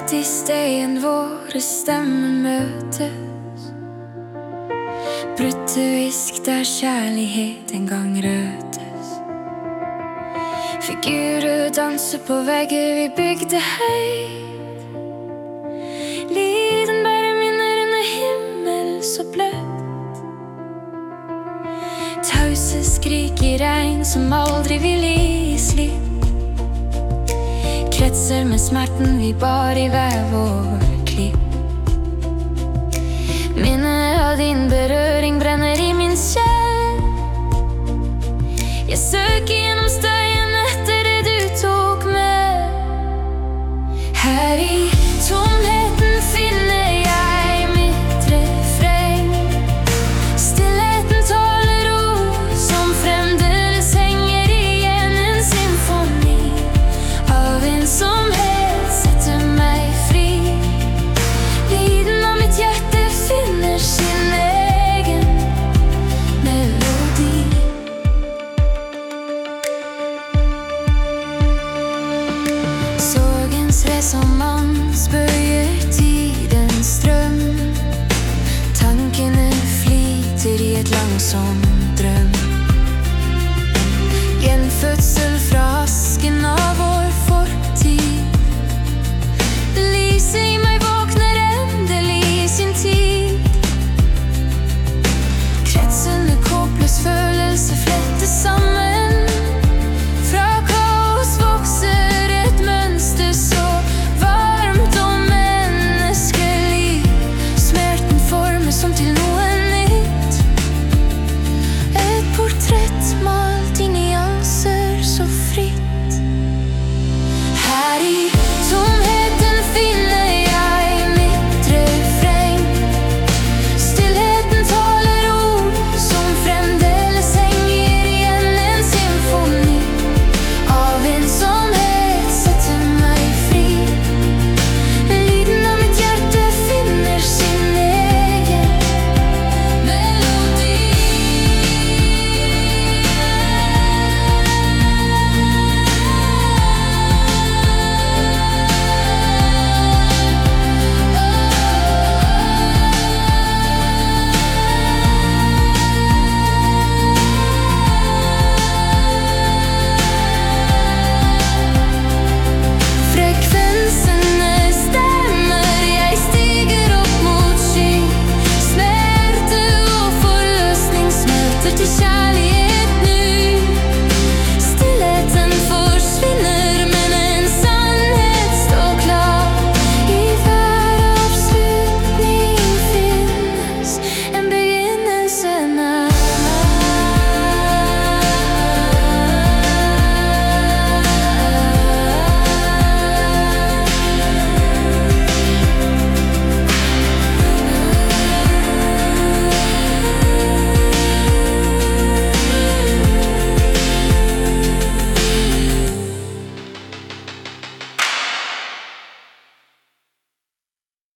alltid steden våre stemmer møtes. Brutte visk der kjærlighet en gang røtes. Figurer danser på vegger vi bygde høyt. Liden bare minner under himmel så bløt. Tause skrik i regn som aldri vil gi slipp. Kretser med smerten vi bar i hver vår klipp. Minnet av din berøring brenner i min sjel. Jeg søker gjennom støyen etter det du tok med. Her i tomheten finner jeg mitt refreng. Stillheten taler ord som fremdeles henger igjen. En symfoni av ensomhet setter meg fri. Lyden av mitt hjerte finner sin egen melodi. Sorgens resonans bøyer